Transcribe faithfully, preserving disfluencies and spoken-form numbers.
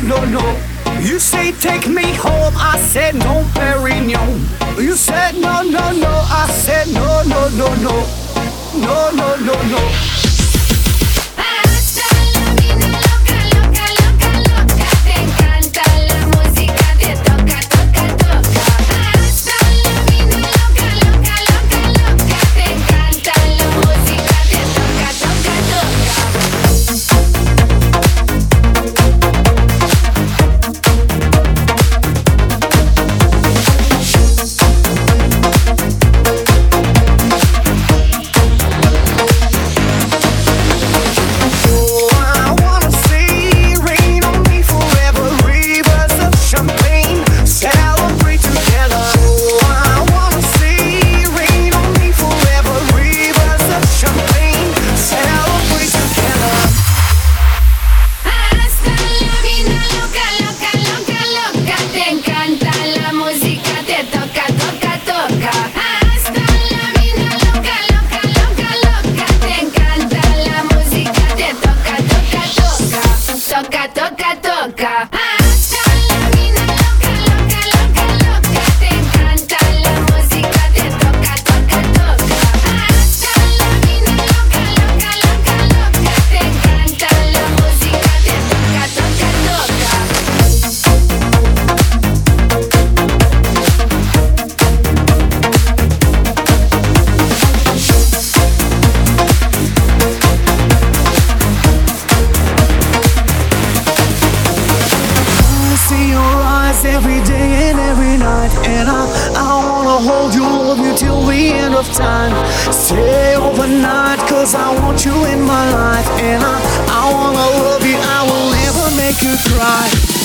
no, no. You say take me home, I said no, Perignon. You said no, no, no, I said no, no, no, no. No, no, no, no. Toca, toca, toca. Every day and every night, and I, I wanna hold you, love you till the end of time. Stay overnight, cause I want you in my life, and I, I wanna love you, I will never make you cry.